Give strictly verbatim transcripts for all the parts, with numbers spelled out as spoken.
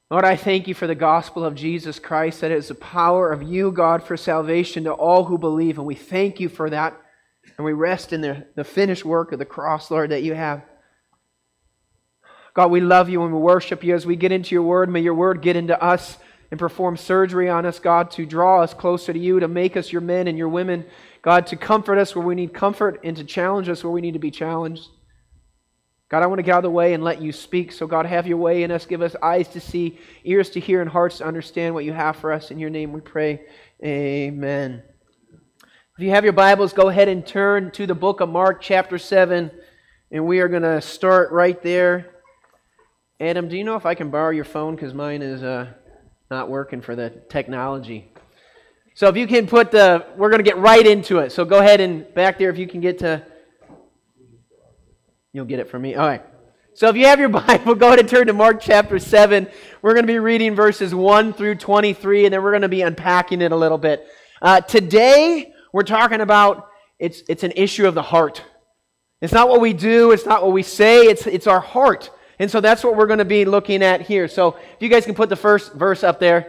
Lord, I thank you for the gospel of Jesus Christ, that is the power of you, God, for salvation to all who believe. And we thank you for that. And we rest in the, the finished work of the cross, Lord, that you have. God, we love you and we worship you as we get into your word. May your word get into us and perform surgery on us, God, to draw us closer to you, to make us your men and your women. God, to comfort us where we need comfort and to challenge us where we need to be challenged. God, I want to get out of the way and let you speak. So God, have your way in us. Give us eyes to see, ears to hear, and hearts to understand what you have for us. In your name we pray. Amen. If you have your Bibles, go ahead and turn to the book of Mark chapter seven. And we are going to start right there. Adam, do you know if I can borrow your phone? Because mine is uh, not working for the technology. So if you can put the, we're going to get right into it. So go ahead and back there if you can get to, you'll get it from me. All right. So if you have your Bible, go ahead and turn to Mark chapter seven. We're going to be reading verses one through twenty-three, and then we're going to be unpacking it a little bit. Uh, today, we're talking about, it's, it's an issue of the heart. It's not what we do, it's not what we say, it's, it's our heart. And so that's what we're going to be looking at here. So if you guys can put the first verse up there.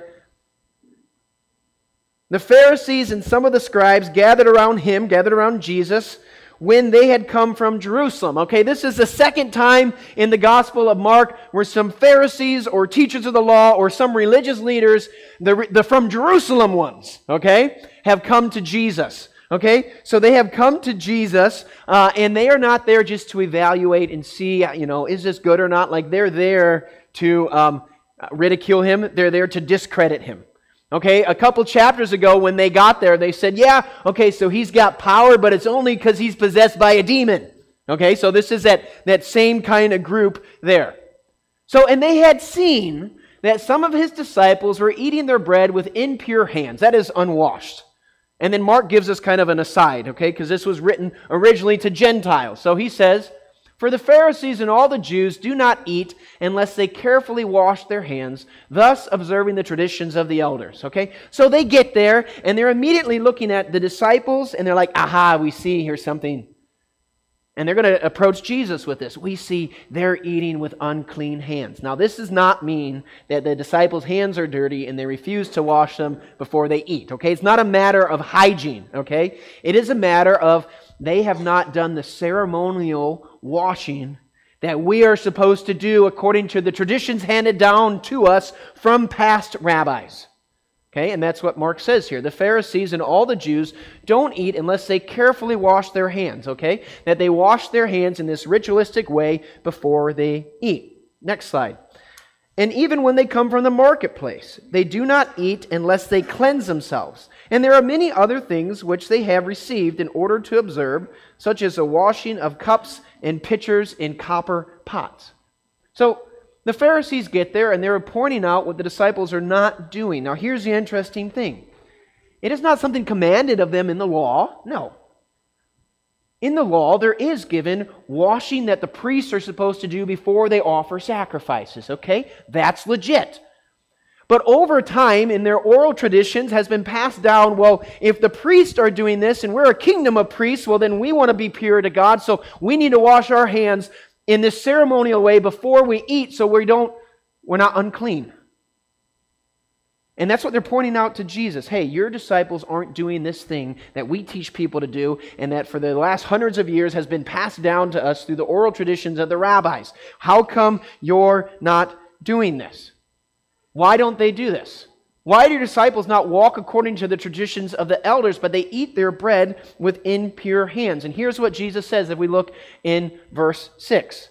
The Pharisees and some of the scribes gathered around him, gathered around Jesus, when they had come from Jerusalem. Okay, this is the second time in the Gospel of Mark where some Pharisees or teachers of the law or some religious leaders, the, the from Jerusalem ones, okay, have come to Jesus. Okay, so they have come to Jesus, uh, and they are not there just to evaluate and see, you know, is this good or not? Like, they're there to um, ridicule him. They're there to discredit him. Okay, a couple chapters ago when they got there, they said, yeah, okay, so he's got power, but it's only because he's possessed by a demon. Okay, so this is that, that same kind of group there. So, and they had seen that some of his disciples were eating their bread with impure hands. That is unwashed. And then Mark gives us kind of an aside, okay, because this was written originally to Gentiles. So he says, for the Pharisees and all the Jews do not eat unless they carefully wash their hands, thus observing the traditions of the elders. Okay, so they get there and they're immediately looking at the disciples and they're like, aha, we see here something. And they're going to approach Jesus with this. We see they're eating with unclean hands. Now, this does not mean that the disciples' hands are dirty and they refuse to wash them before they eat. Okay, it's not a matter of hygiene. Okay, it is a matter of they have not done the ceremonial washing that we are supposed to do according to the traditions handed down to us from past rabbis. Okay, and that's what Mark says here. The Pharisees and all the Jews don't eat unless they carefully wash their hands, okay? That they wash their hands in this ritualistic way before they eat. Next slide. And even when they come from the marketplace, they do not eat unless they cleanse themselves. And there are many other things which they have received in order to observe, such as the washing of cups and pitchers in copper pots. So, the Pharisees get there and they're pointing out what the disciples are not doing. Now here's the interesting thing. It is not something commanded of them in the law. No. In the law, there is given washing that the priests are supposed to do before they offer sacrifices. Okay? That's legit. But over time, in their oral traditions, has been passed down, well, if the priests are doing this and we're a kingdom of priests, well, then we want to be pure to God, so we need to wash our hands in this ceremonial way before we eat so we don't, we're not unclean. And that's what they're pointing out to Jesus. Hey, your disciples aren't doing this thing that we teach people to do and that for the last hundreds of years has been passed down to us through the oral traditions of the rabbis. How come you're not doing this? Why don't they do this? Why do disciples not walk according to the traditions of the elders, but they eat their bread with impure hands? And here's what Jesus says if we look in verse six.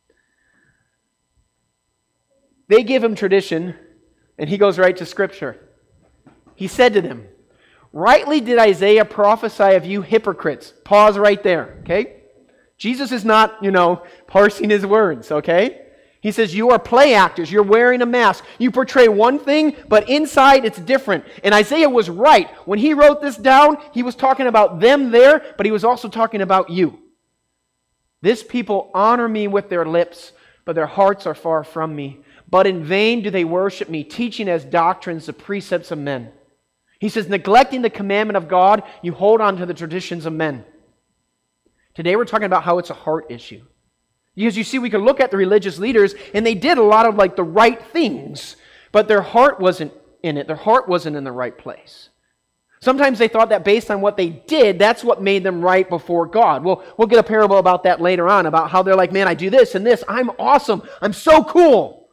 They give him tradition, and he goes right to Scripture. He said to them, rightly did Isaiah prophesy of you hypocrites. Pause right there, okay? Jesus is not, you know, parsing his words, okay? He says, you are play actors. You're wearing a mask. You portray one thing, but inside it's different. And Isaiah was right. When he wrote this down, he was talking about them there, but he was also talking about you. This people honor me with their lips, but their hearts are far from me. But in vain do they worship me, teaching as doctrines the precepts of men. He says, neglecting the commandment of God, you hold on to the traditions of men. Today we're talking about how it's a heart issue. Because you see, we can look at the religious leaders, and they did a lot of like the right things, but their heart wasn't in it. Their heart wasn't in the right place. Sometimes they thought that based on what they did, that's what made them right before God. We'll, we'll get a parable about that later on, about how they're like, man, I do this and this. I'm awesome. I'm so cool.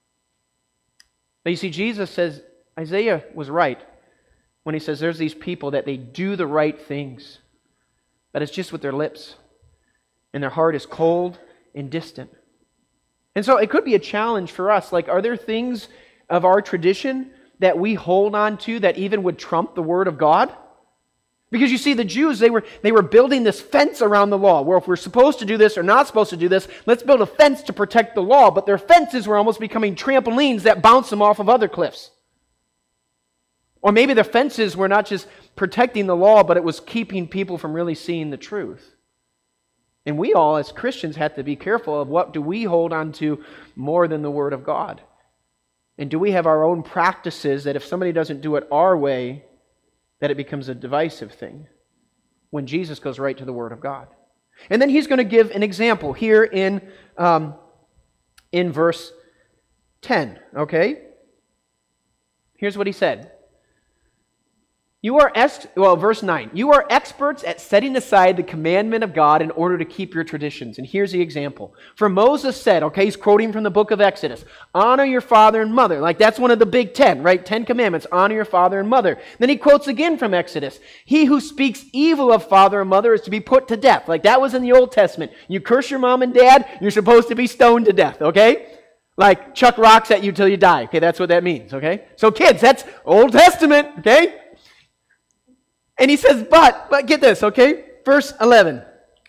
But you see, Jesus says, Isaiah was right when he says there's these people that they do the right things, but it's just with their lips, and their heart is cold and distant. And so it could be a challenge for us. Like, are there things of our tradition that we hold on to that even would trump the Word of God? Because you see, the Jews, they were, they were building this fence around the law, where if we're supposed to do this or not supposed to do this, let's build a fence to protect the law. But their fences were almost becoming trampolines that bounce them off of other cliffs. Or maybe their fences were not just protecting the law, but it was keeping people from really seeing the truth. And we all, as Christians, have to be careful of what do we hold on to more than the Word of God. And do we have our own practices that if somebody doesn't do it our way, that it becomes a divisive thing, when Jesus goes right to the Word of God? And then he's going to give an example here in, um, in verse ten, okay? Here's what he said. You are, ex- well, verse nine. You are experts at setting aside the commandment of God in order to keep your traditions. And here's the example. For Moses said, okay, he's quoting from the book of Exodus, honor your father and mother. Like, that's one of the big ten, right? Ten commandments, honor your father and mother. Then he quotes again from Exodus. He who speaks evil of father and mother is to be put to death. Like, that was in the Old Testament. You curse your mom and dad, you're supposed to be stoned to death, okay? Like, chuck rocks at you till you die. Okay, that's what that means, okay? So kids, that's Old Testament, okay? And he says, but, but get this, okay? Verse eleven.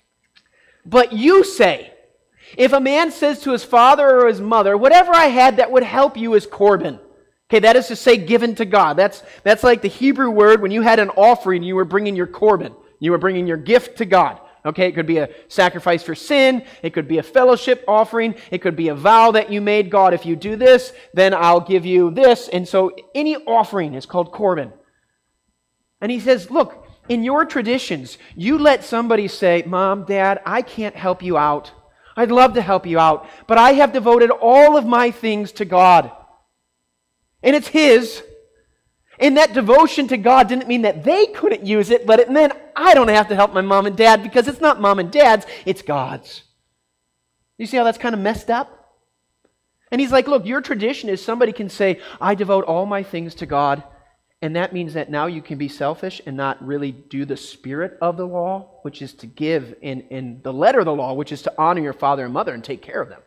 But you say, if a man says to his father or his mother, whatever I had that would help you is Corban. Okay, that is to say given to God. That's, that's like the Hebrew word when you had an offering, you were bringing your Corban. You were bringing your gift to God. Okay, it could be a sacrifice for sin. It could be a fellowship offering. It could be a vow that you made. God, if you do this, then I'll give you this. And so any offering is called Corban. And he says, look, in your traditions, you let somebody say, Mom, Dad, I can't help you out. I'd love to help you out, but I have devoted all of my things to God. And it's His. And that devotion to God didn't mean that they couldn't use it, but it meant I don't have to help my mom and dad because it's not mom and dad's, it's God's. You see how that's kind of messed up? And he's like, look, your tradition is somebody can say, I devote all my things to God. And that means that now you can be selfish and not really do the spirit of the law, which is to give, in, in the letter of the law, which is to honor your father and mother and take care of them.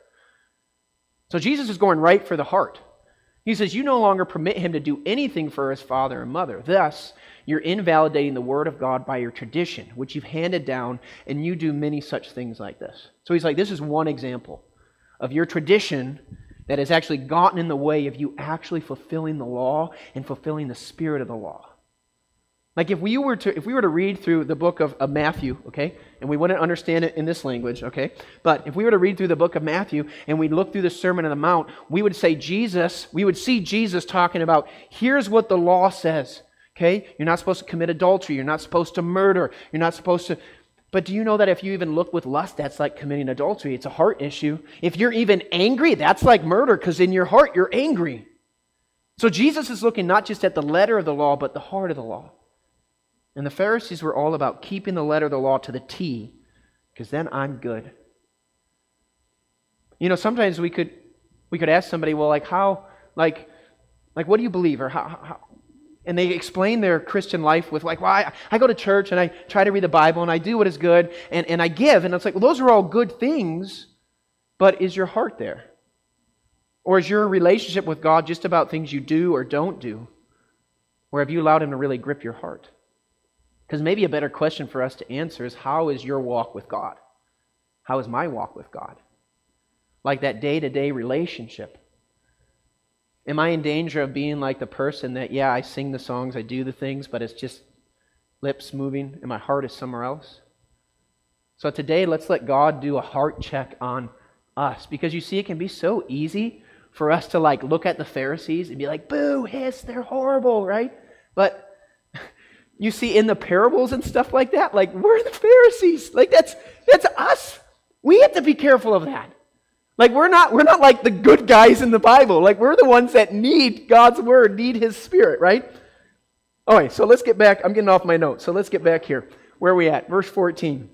So Jesus is going right for the heart. He says, you no longer permit him to do anything for his father and mother. Thus, you're invalidating the word of God by your tradition, which you've handed down, and you do many such things like this. So he's like, this is one example of your tradition that has actually gotten in the way of you actually fulfilling the law and fulfilling the spirit of the law. Like if we were to if we were to read through the book of, of Matthew, okay, and we wouldn't understand it in this language, okay, but if we were to read through the book of Matthew and we look through the Sermon on the Mount, we would say Jesus, we would see Jesus talking about, here's what the law says, okay? You're not supposed to commit adultery, you're not supposed to murder, you're not supposed to... But do you know that if you even look with lust, that's like committing adultery. It's a heart issue. If you're even angry, that's like murder because in your heart you're angry. So Jesus is looking not just at the letter of the law, but the heart of the law. And the Pharisees were all about keeping the letter of the law to the T, because then I'm good. You know, sometimes we could we could ask somebody, well, like how, like, like what do you believe, or how, how and they explain their Christian life with like, well, I, I go to church and I try to read the Bible and I do what is good and, and I give. And it's like, well, those are all good things, but is your heart there? Or is your relationship with God just about things you do or don't do? Or have you allowed Him to really grip your heart? Because maybe a better question for us to answer is, how is your walk with God? How is my walk with God? Like that day-to-day relationship. Am I in danger of being like the person that, yeah, I sing the songs, I do the things, but it's just lips moving and my heart is somewhere else? So today, let's let God do a heart check on us. Because you see, it can be so easy for us to like look at the Pharisees and be like, boo, hiss, they're horrible, right? But you see, in the parables and stuff like that, like, we're the Pharisees. Like, that's, that's us. We have to be careful of that. Like we're not, we're not like the good guys in the Bible. Like we're the ones that need God's word, need His Spirit, right? All right, so let's get back. I'm getting off my notes, so let's get back here. Where are we at? Verse fourteen.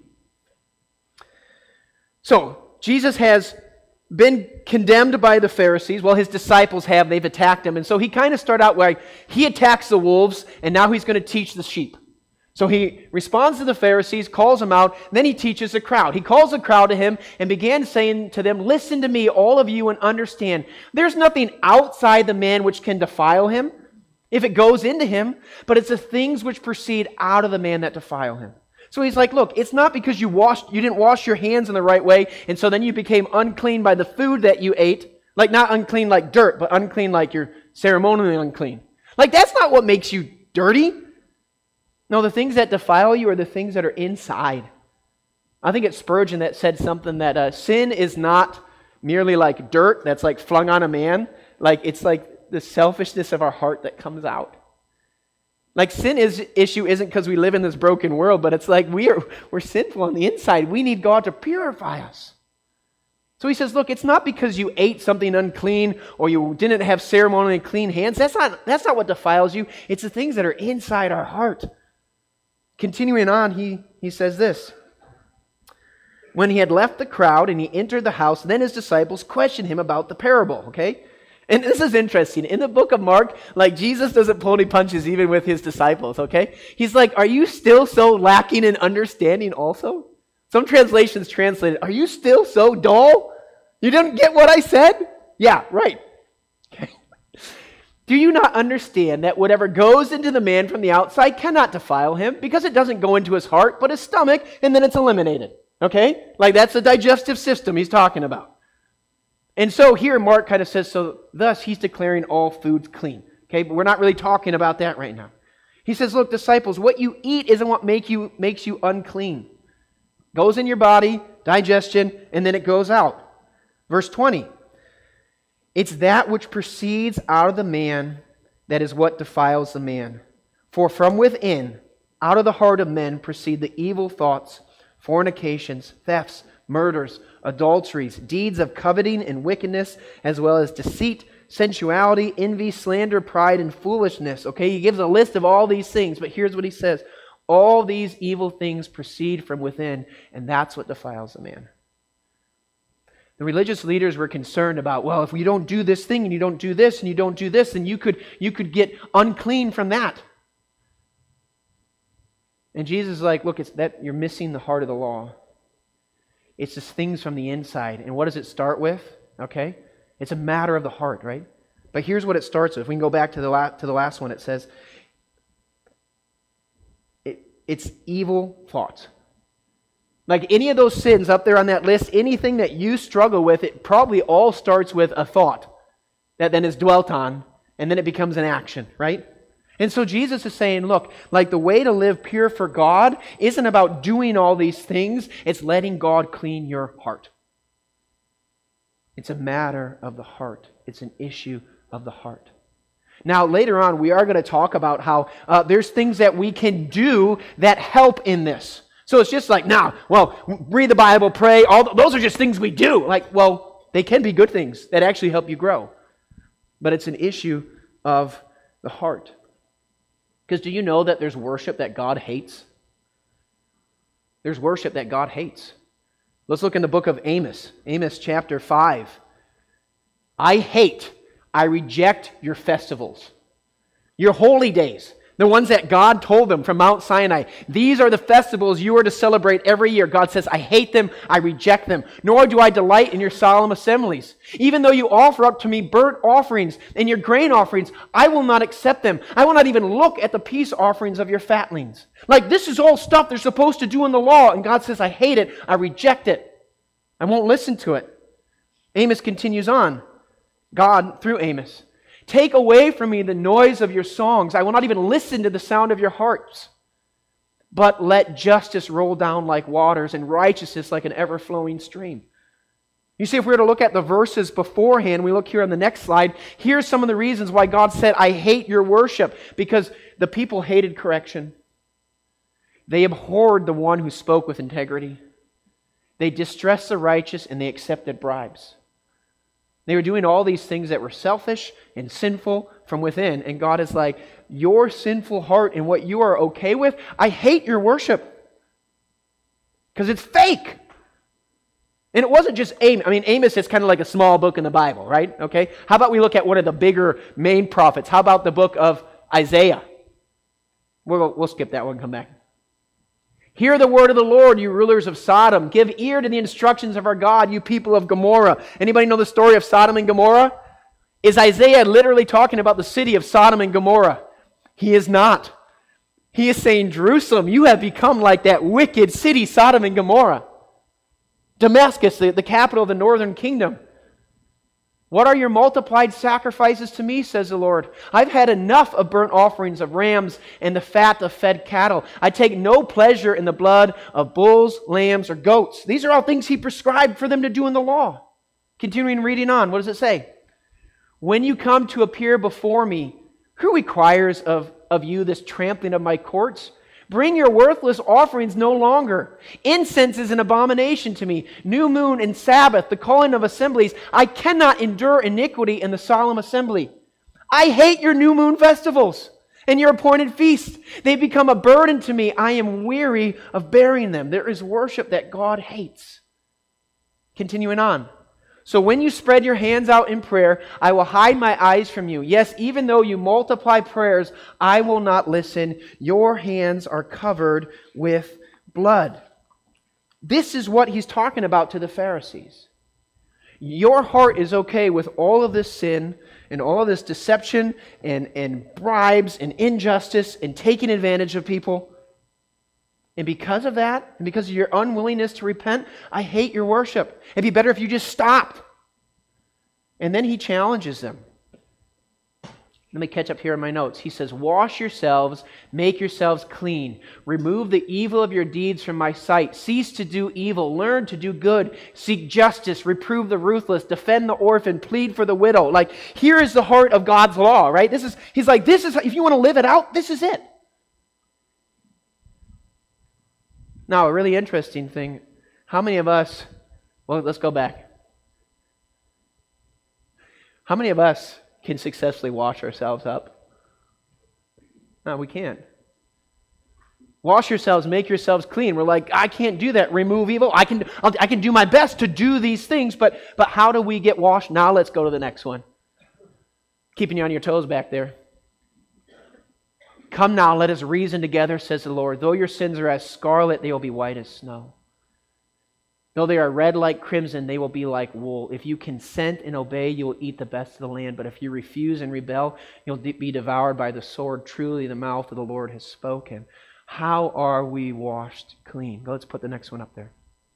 So, Jesus has been condemned by the Pharisees. Well, His disciples have. They've attacked Him. And so he kind of started out where he attacks the wolves, and now He's going to teach the sheep. So he responds to the Pharisees, calls them out, and then he teaches the crowd. He calls the crowd to him and began saying to them, "Listen to me, all of you, and understand. There's nothing outside the man which can defile him, if it goes into him, but it's the things which proceed out of the man that defile him." So he's like, look, it's not because you washed, you didn't wash your hands in the right way, and so then you became unclean by the food that you ate. Like not unclean like dirt, but unclean like you're ceremonially unclean. Like that's not what makes you dirty. No, the things that defile you are the things that are inside. I think it's Spurgeon that said something that uh, sin is not merely like dirt that's like flung on a man. Like it's like the selfishness of our heart that comes out. Like sin is issue isn't because we live in this broken world, but it's like we are we're sinful on the inside. We need God to purify us. So he says, look, it's not because you ate something unclean or you didn't have ceremonially clean hands. That's not, that's not what defiles you. It's the things that are inside our heart. Continuing on, he, he says this. When he had left the crowd and he entered the house, then his disciples questioned him about the parable, okay? And this is interesting. In the book of Mark, like Jesus doesn't pull any punches even with his disciples, okay? He's like, are you still so lacking in understanding also? Some translations translate it, are you still so dull? You didn't get what I said? Yeah, right. Okay. Do you not understand that whatever goes into the man from the outside cannot defile him because it doesn't go into his heart but his stomach and then it's eliminated? Okay? Like that's the digestive system he's talking about. And so here Mark kind of says, so thus he's declaring all foods clean. Okay? But we're not really talking about that right now. He says, look, disciples, what you eat isn't what make you, makes you unclean. Goes in your body, digestion, and then it goes out. Verse twenty. It's that which proceeds out of the man that is what defiles the man. For from within, out of the heart of men, proceed the evil thoughts, fornications, thefts, murders, adulteries, deeds of coveting and wickedness, as well as deceit, sensuality, envy, slander, pride, and foolishness. Okay, he gives a list of all these things, but here's what he says. All these evil things proceed from within, and that's what defiles the man. The religious leaders were concerned about, well, if you don't do this thing and you don't do this and you don't do this, then you could, you could get unclean from that. And Jesus is like, look, it's that you're missing the heart of the law. It's just things from the inside. And what does it start with? Okay? It's a matter of the heart, right? But here's what it starts with. We can go back to the, la- to the last one. It says, it, it's evil thoughts. Like any of those sins up there on that list, anything that you struggle with, it probably all starts with a thought that then is dwelt on, and then it becomes an action, right? And so Jesus is saying, look, like the way to live pure for God isn't about doing all these things, it's letting God clean your heart. It's a matter of the heart. It's an issue of the heart. Now, later on, we are going to talk about how uh, there's things that we can do that help in this. So it's just like, now, well, read the Bible, pray, all those are just things we do. Like, well, they can be good things that actually help you grow. But it's an issue of the heart. Because do you know that there's worship that God hates? There's worship that God hates. Let's look in the book of Amos, Amos chapter five. I hate, I reject your festivals, your holy days. The ones that God told them from Mount Sinai. These are the festivals you are to celebrate every year. God says, I hate them, I reject them. Nor do I delight in your solemn assemblies. Even though you offer up to me burnt offerings and your grain offerings, I will not accept them. I will not even look at the peace offerings of your fatlings. Like this is all stuff they're supposed to do in the law. And God says, I hate it, I reject it. I won't listen to it. Amos continues on. God, through Amos, take away from me the noise of your songs. I will not even listen to the sound of your harps. But let justice roll down like waters and righteousness like an ever-flowing stream. You see, if we were to look at the verses beforehand, we look here on the next slide, here's some of the reasons why God said, I hate your worship. Because the people hated correction. They abhorred the one who spoke with integrity. They distressed the righteous and they accepted bribes. They were doing all these things that were selfish and sinful from within. And God is like, your sinful heart and what you are okay with, I hate your worship. Because it's fake. And it wasn't just Amos. I mean, Amos is kind of like a small book in the Bible, right? Okay. How about we look at one of the bigger main prophets? How about the book of Isaiah? We'll, we'll skip that one and come back. Hear the word of the Lord, you rulers of Sodom. Give ear to the instructions of our God, you people of Gomorrah. Anybody know the story of Sodom and Gomorrah? Is Isaiah literally talking about the city of Sodom and Gomorrah? He is not. He is saying, Jerusalem, you have become like that wicked city, Sodom and Gomorrah. Damascus, the, the capital of the northern kingdom. What are your multiplied sacrifices to me, says the Lord? I've had enough of burnt offerings of rams and the fat of fed cattle. I take no pleasure in the blood of bulls, lambs, or goats. These are all things He prescribed for them to do in the law. Continuing reading on, what does it say? When you come to appear before me, who requires of, of you this trampling of my courts? Bring your worthless offerings no longer. Incense is an abomination to me. New moon and Sabbath, the calling of assemblies. I cannot endure iniquity in the solemn assembly. I hate your new moon festivals and your appointed feasts. They become a burden to me. I am weary of bearing them. There is worship that God hates. Continuing on. So when you spread your hands out in prayer, I will hide my eyes from you. Yes, even though you multiply prayers, I will not listen. Your hands are covered with blood. This is what He's talking about to the Pharisees. Your heart is okay with all of this sin and all of this deception and, and bribes and injustice and taking advantage of people. And because of that, and because of your unwillingness to repent, I hate your worship. It'd be better if you just stopped. And then He challenges them. Let me catch up here in my notes. He says, wash yourselves, make yourselves clean. Remove the evil of your deeds from my sight. Cease to do evil. Learn to do good. Seek justice. Reprove the ruthless. Defend the orphan. Plead for the widow. Like, here is the heart of God's law, right? This is, He's like, this is, if you want to live it out, this is it. Now, a really interesting thing, how many of us, well, let's go back. How many of us can successfully wash ourselves up? No, we can't. Wash yourselves, make yourselves clean. We're like, I can't do that. Remove evil. I can, I'll, I can do my best to do these things, but, but how do we get washed? Now let's go to the next one. Keeping you on your toes back there. Come now, let us reason together, says the Lord. Though your sins are as scarlet, they will be white as snow. Though they are red like crimson, they will be like wool. If you consent and obey, you will eat the best of the land. But if you refuse and rebel, you'll be devoured by the sword. Truly, the mouth of the Lord has spoken. How are we washed clean? Let's put the next one up there.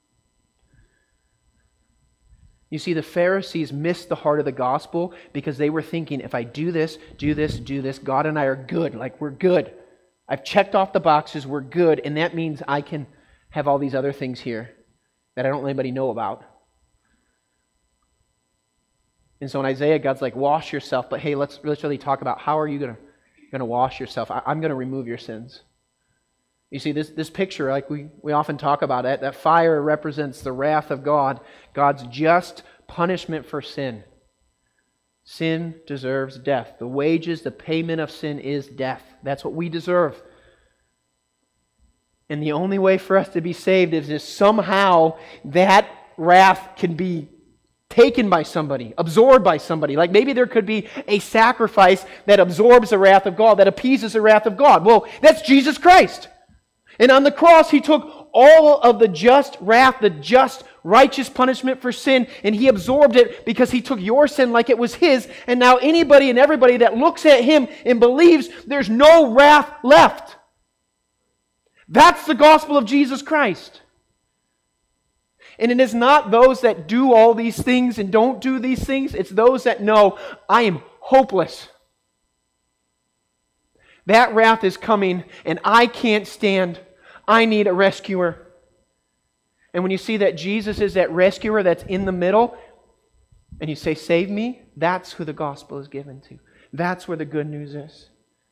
You see, the Pharisees missed the heart of the gospel because they were thinking, if I do this, do this, do this, God and I are good. Like, we're good. I've checked off the boxes, we're good, and that means I can have all these other things here that I don't let anybody know about. And so in Isaiah, God's like, wash yourself, but hey, let's, let's really talk about how are you going to wash yourself? I, I'm going to remove your sins. You see, this, this picture, like we, we often talk about it, that fire represents the wrath of God, God's just punishment for sin. Sin deserves death. The wages, the payment of sin is death. That's what we deserve. And the only way for us to be saved is if somehow that wrath can be taken by somebody, absorbed by somebody. Like maybe there could be a sacrifice that absorbs the wrath of God, that appeases the wrath of God. Well, that's Jesus Christ. And on the cross, He took all of the just wrath, the just righteous punishment for sin, and He absorbed it because He took your sin like it was His. And now anybody and everybody that looks at Him and believes, there's no wrath left. That's the gospel of Jesus Christ. And it is not those that do all these things and don't do these things. It's those that know, I am hopeless. That wrath is coming and I can't stand. I need a rescuer. And when you see that Jesus is that rescuer that's in the middle, and you say, save me, that's who the gospel is given to. That's where the good news is.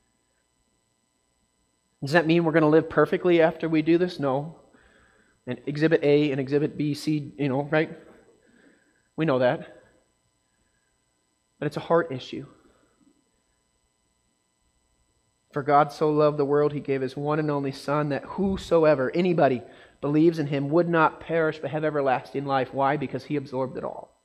Does that mean we're going to live perfectly after we do this? No. And Exhibit A and Exhibit B, C, you know, right? We know that. But it's a heart issue. For God so loved the world, He gave His one and only Son, that whosoever, anybody, believes in Him would not perish but have everlasting life. Why? Because He absorbed it all.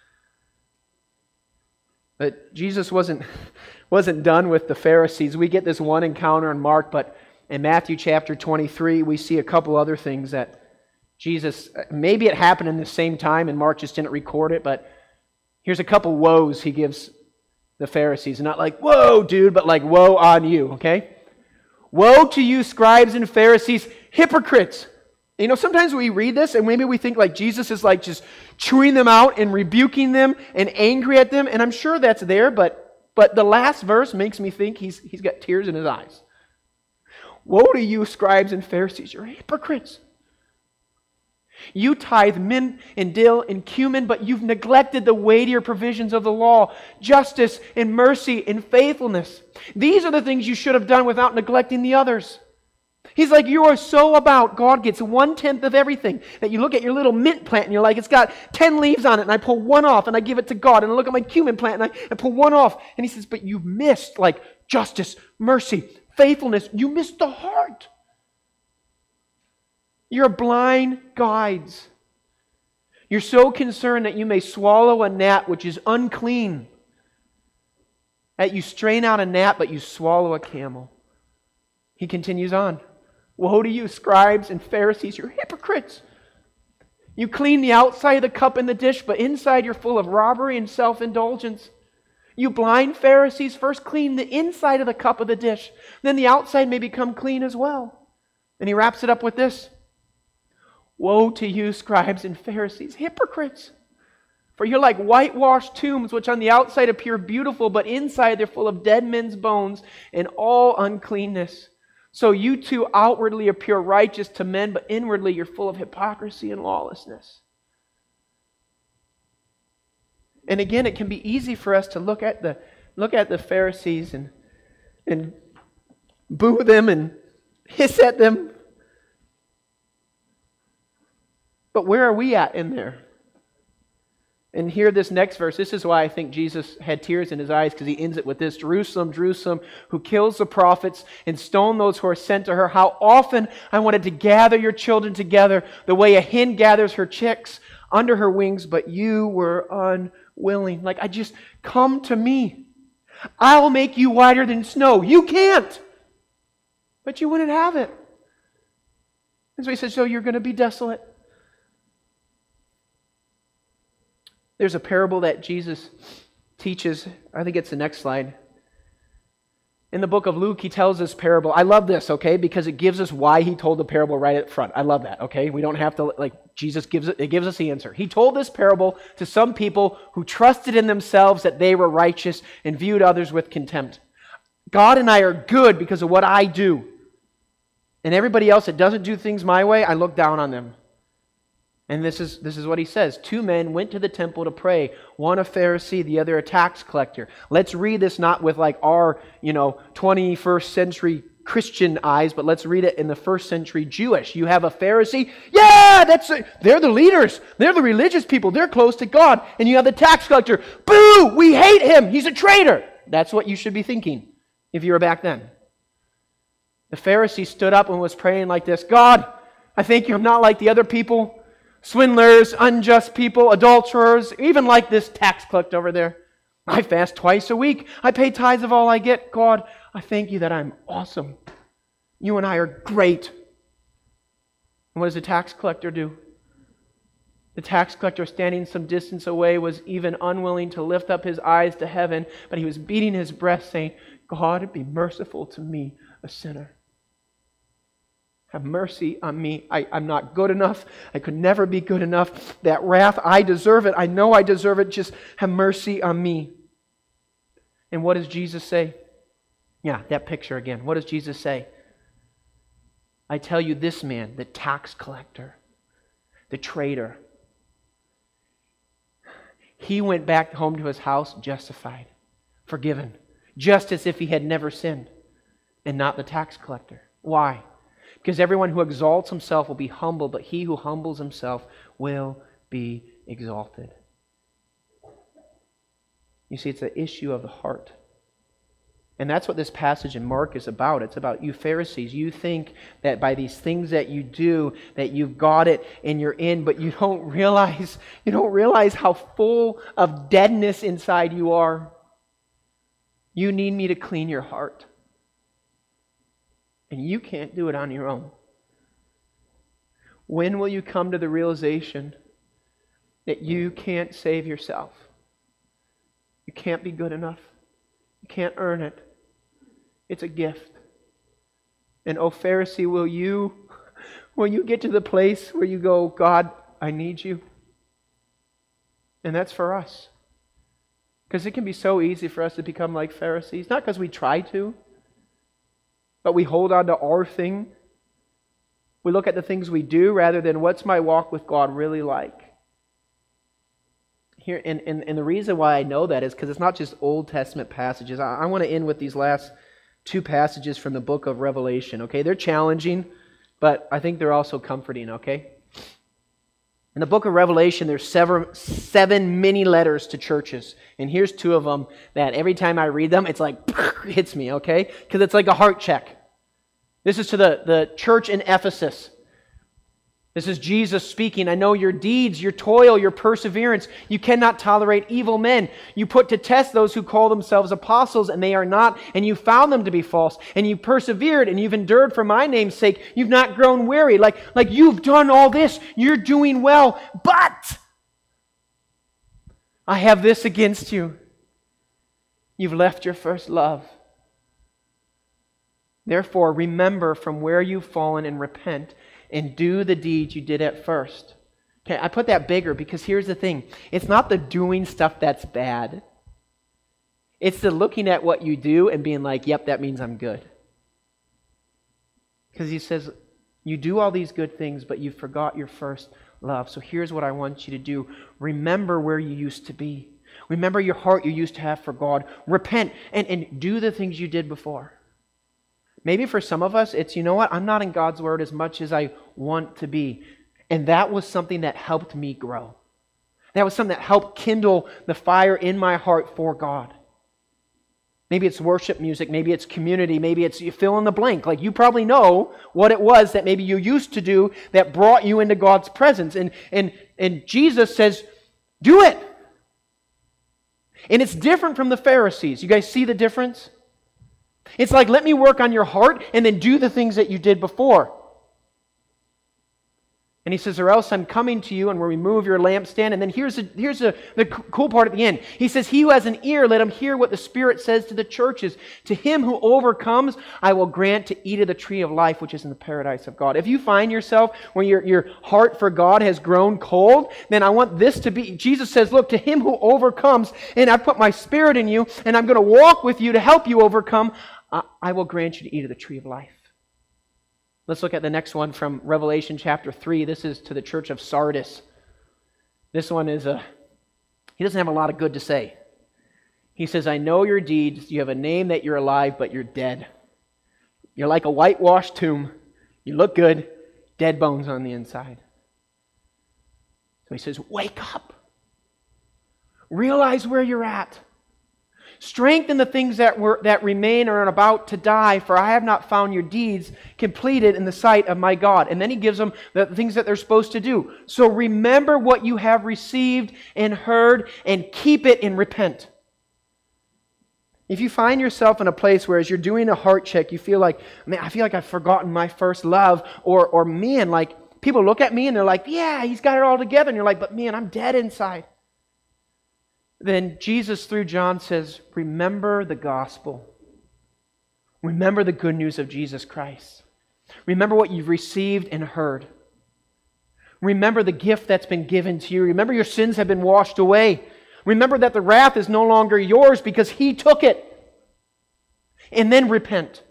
But Jesus wasn't, wasn't done with the Pharisees. We get this one encounter in Mark, but in Matthew chapter twenty-three, we see a couple other things that Jesus, maybe it happened in the same time and Mark just didn't record it, but here's a couple woes He gives the Pharisees. Not like, whoa, dude, but like, woe on you, okay? Woe to you, scribes and Pharisees, hypocrites! You know, sometimes we read this and maybe we think like Jesus is like just chewing them out and rebuking them and angry at them, and I'm sure that's there, but but the last verse makes me think he's he's got tears in his eyes. Woe to you, scribes and Pharisees, you're hypocrites! You tithe mint and dill and cumin, but you've neglected the weightier provisions of the law, justice and mercy and faithfulness. These are the things you should have done without neglecting the others. He's like, you are so about God gets one-tenth of everything that you look at your little mint plant and you're like, it's got ten leaves on it and I pull one off and I give it to God. And I look at my cumin plant and I, I pull one off. And He says, but you've missed like justice, mercy, faithfulness. You missed the heart. You're blind guides. You're so concerned that you may swallow a gnat which is unclean, that you strain out a gnat but you swallow a camel. He continues on. Woe to you, scribes and Pharisees, you're hypocrites! You clean the outside of the cup and the dish, but inside you're full of robbery and self-indulgence. You blind Pharisees, first clean the inside of the cup of the dish, then the outside may become clean as well. And He wraps it up with this. Woe to you, scribes and Pharisees, hypocrites! For you're like whitewashed tombs, which on the outside appear beautiful, but inside they're full of dead men's bones and all uncleanness. So you too outwardly appear righteous to men, but inwardly you're full of hypocrisy and lawlessness. And again, it can be easy for us to look at the look at the Pharisees and and boo them and hiss at them. But where are we at in there? And here, this next verse, this is why I think Jesus had tears in His eyes, because He ends it with this. Jerusalem, Jerusalem, who kills the prophets and stone those who are sent to her. How often I wanted to gather your children together the way a hen gathers her chicks under her wings, but you were unwilling. Like, I just, come to me. I'll make you whiter than snow. You can't. But you wouldn't have it. And so He says, so you're going to be desolate. There's a parable that Jesus teaches. I think it's the next slide. In the book of Luke, He tells this parable. I love this, okay, because it gives us why He told the parable right up front. I love that, okay? We don't have to, like, Jesus gives it, it gives us the answer. He told this parable to some people who trusted in themselves that they were righteous and viewed others with contempt. God and I are good because of what I do. And everybody else that doesn't do things my way, I look down on them. And this is, this is what He says. Two men went to the temple to pray. One a Pharisee, the other a tax collector. Let's read this not with like our, you know, twenty-first century Christian eyes, but let's read it in the first century Jewish. You have a Pharisee. Yeah, that's a, they're the leaders. They're the religious people. They're close to God. And you have the tax collector. Boo! We hate him. He's a traitor. That's what you should be thinking if you were back then. The Pharisee stood up and was praying like this. God, I thank you I'm not like the other people. Swindlers, unjust people, adulterers, even like this tax collector over there. I fast twice a week. I pay tithes of all I get. God, I thank you that I'm awesome. You and I are great. And what does the tax collector do? The tax collector, standing some distance away, was even unwilling to lift up his eyes to heaven, but he was beating his breast, saying, God, be merciful to me, a sinner. Have mercy on me. I, I'm not good enough. I could never be good enough. That wrath, I deserve it. I know I deserve it. Just have mercy on me. And what does Jesus say? Yeah, that picture again. What does Jesus say? I tell you, this man, the tax collector, the traitor, he went back home to his house justified, forgiven, just as if he had never sinned, and not the tax collector. Why? Because everyone who exalts himself will be humbled, but he who humbles himself will be exalted. You see, it's an issue of the heart. And that's what this passage in Mark is about. It's about you Pharisees. You think that by these things that you do, that you've got it and you're in, but you don't realize, you don't realize how full of deadness inside you are. You need me to clean your heart. And you can't do it on your own. When will you come to the realization that you can't save yourself? You can't be good enough. You can't earn it. It's a gift. And oh Pharisee, will you, will you get to the place where you go, God, I need you? And that's for us. Because it can be so easy for us to become like Pharisees. Not because we try to, but we hold on to our thing. We look at the things we do rather than what's my walk with God really like. Here, and, and, and the reason why I know that is because it's not just Old Testament passages. I, I want to end with these last two passages from the book of Revelation. Okay, they're challenging, but I think they're also comforting. Okay, in the book of Revelation, there's seven, seven mini letters to churches, and here's two of them that every time I read them, it's like hits me. Okay, because it's like a heart check. This is to the, the church in Ephesus. This is Jesus speaking. I know your deeds, your toil, your perseverance. You cannot tolerate evil men. You put to test those who call themselves apostles, and they are not, and you found them to be false. And you persevered, and you've endured for my name's sake. You've not grown weary. Like, like you've done all this. You're doing well. But I have this against you. You've left your first love. Therefore, remember from where you've fallen and repent, and do the deeds you did at first. Okay, I put that bigger because here's the thing. It's not the doing stuff that's bad. It's the looking at what you do and being like, yep, that means I'm good. Because he says, you do all these good things, but you forgot your first love. So here's what I want you to do. Remember where you used to be. Remember your heart you used to have for God. Repent and, and do the things you did before. Maybe for some of us, it's, you know what, I'm not in God's Word as much as I want to be. And that was something that helped me grow. That was something that helped kindle the fire in my heart for God. Maybe it's worship music, maybe it's community, maybe it's you fill in the blank. Like you probably know what it was that maybe you used to do that brought you into God's presence. And, and, and Jesus says, do it. And it's different from the Pharisees. You guys see the difference? It's like, let me work on your heart and then do the things that you did before. And he says, or else I'm coming to you and will remove your lampstand. And then here's, a, here's a, the cool part at the end. He says, he who has an ear, let him hear what the Spirit says to the churches. To him who overcomes, I will grant to eat of the tree of life, which is in the paradise of God. If you find yourself where your, your heart for God has grown cold, then I want this to be, Jesus says, look, to him who overcomes, and I've put my Spirit in you, and I'm going to walk with you to help you overcome, I, I will grant you to eat of the tree of life. Let's look at the next one from Revelation chapter three. This is to the church of Sardis. This one is a, he doesn't have a lot of good to say. He says, I know your deeds. You have a name that you're alive, but you're dead. You're like a whitewashed tomb. You look good, dead bones on the inside. So he says, wake up. Realize where you're at. Strengthen the things that were that remain or are about to die, for I have not found your deeds completed in the sight of my God. And then he gives them the things that they're supposed to do. So remember what you have received and heard, and keep it and repent. If you find yourself in a place where as you're doing a heart check, you feel like, man, I feel like I've forgotten my first love, or or man, like people look at me and they're like, yeah, he's got it all together, and you're like, but man, I'm dead inside. Then Jesus, through John, says, remember the gospel. Remember the good news of Jesus Christ. Remember what you've received and heard. Remember the gift that's been given to you. Remember your sins have been washed away. Remember that the wrath is no longer yours because He took it. And then repent.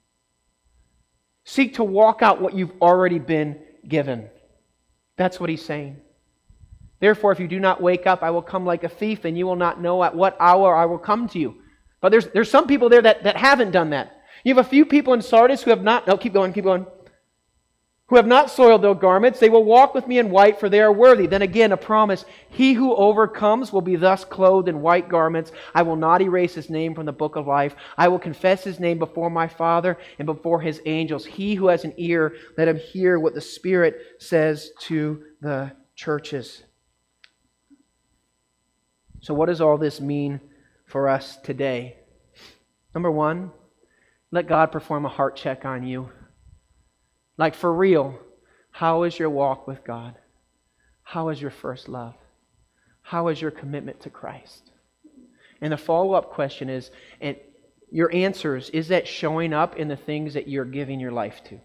Seek to walk out what you've already been given. That's what He's saying. Therefore, if you do not wake up, I will come like a thief, and you will not know at what hour I will come to you. But there's, there's some people there that, that haven't done that. You have a few people in Sardis who have not... No, keep going, keep going. who have not soiled their garments. They will walk with me in white, for they are worthy. Then again, a promise. He who overcomes will be thus clothed in white garments. I will not erase his name from the book of life. I will confess his name before my Father and before his angels. He who has an ear, let him hear what the Spirit says to the churches. So what does all this mean for us today? Number one, let God perform a heart check on you. Like for real, how is your walk with God? How is your first love? How is your commitment to Christ? And the follow-up question is, and your answers, is that showing up in the things that you're giving your life to?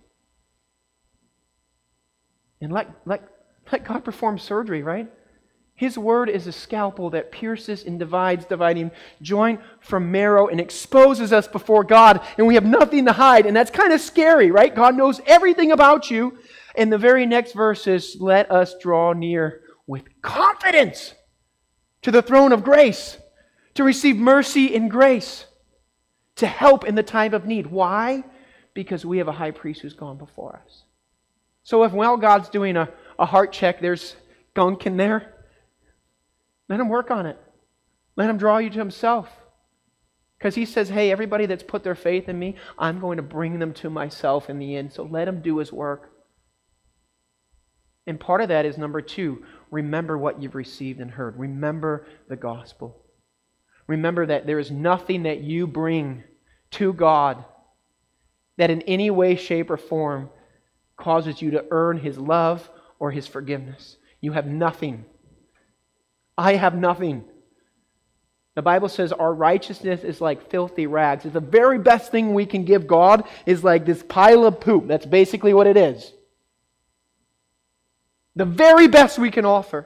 And let, let, let God perform surgery, right? His word is a scalpel that pierces and divides, dividing joint from marrow, and exposes us before God, and we have nothing to hide. And that's kind of scary, right? God knows everything about you. And the very next verse is, let us draw near with confidence to the throne of grace, to receive mercy and grace, to help in the time of need. Why? Because we have a high priest who's gone before us. So if while God's doing a, a heart check, there's gunk in there, let him work on it. Let him draw you to himself. Because he says, hey, everybody that's put their faith in me, I'm going to bring them to myself in the end. So let him do his work. And part of that is number two, remember what you've received and heard. Remember the gospel. Remember that there is nothing that you bring to God that in any way, shape, or form causes you to earn his love or his forgiveness. You have nothing. I have nothing. The Bible says our righteousness is like filthy rags. It's the very best thing we can give God is like this pile of poop. That's basically what it is. The very best we can offer.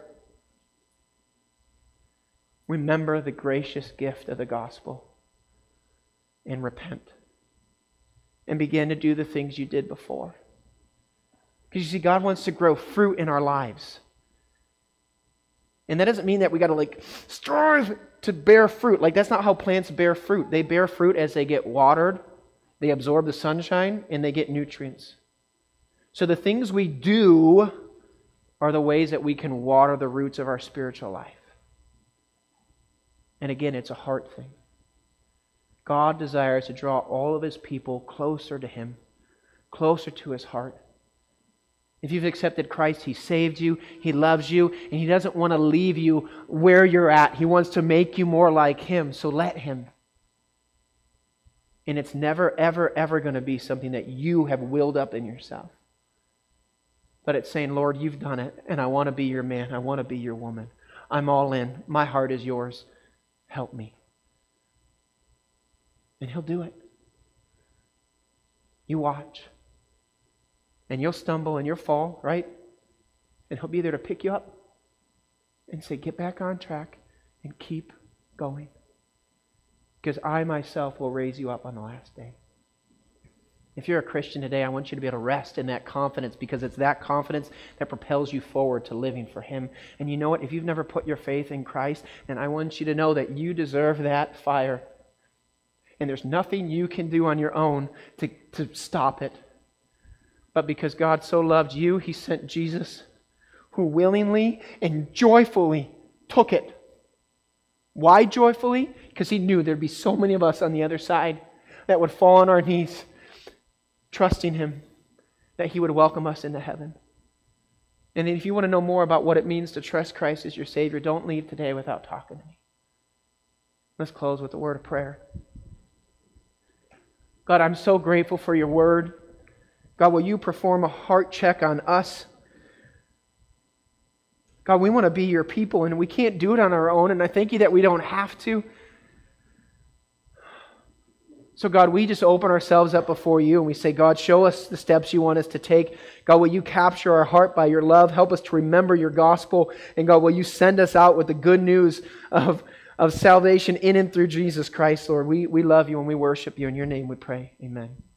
Remember the gracious gift of the gospel and repent. And begin to do the things you did before. Because you see, God wants to grow fruit in our lives. And that doesn't mean that we got to like strive to bear fruit. Like that's not how plants bear fruit. They bear fruit as they get watered, they absorb the sunshine, and they get nutrients. So the things we do are the ways that we can water the roots of our spiritual life. And again, it's a heart thing. God desires to draw all of His people closer to Him, closer to His heart. If you've accepted Christ, He saved you, He loves you, and He doesn't want to leave you where you're at. He wants to make you more like Him, so let Him. And it's never, ever, ever going to be something that you have willed up in yourself. But it's saying, Lord, you've done it, and I want to be your man. I want to be your woman. I'm all in. My heart is yours. Help me. And He'll do it. You watch. And you'll stumble and you'll fall, right? And He'll be there to pick you up and say, get back on track and keep going. Because I myself will raise you up on the last day. If you're a Christian today, I want you to be able to rest in that confidence, because it's that confidence that propels you forward to living for Him. And you know what? If you've never put your faith in Christ, then I want you to know that you deserve that fire. And there's nothing you can do on your own to, to stop it. But because God so loved you, He sent Jesus, who willingly and joyfully took it. Why joyfully? Because He knew there'd be so many of us on the other side that would fall on our knees, trusting Him that He would welcome us into heaven. And if you want to know more about what it means to trust Christ as your Savior, don't leave today without talking to me. Let's close with a word of prayer. God, I'm so grateful for your word. God, will you perform a heart check on us? God, we want to be your people, and we can't do it on our own, and I thank you that we don't have to. So God, we just open ourselves up before you, and we say, God, show us the steps you want us to take. God, will you capture our heart by your love? Help us to remember your gospel. And God, will you send us out with the good news of, of salvation in and through Jesus Christ, Lord? We, we love you and we worship you. In your name we pray. Amen.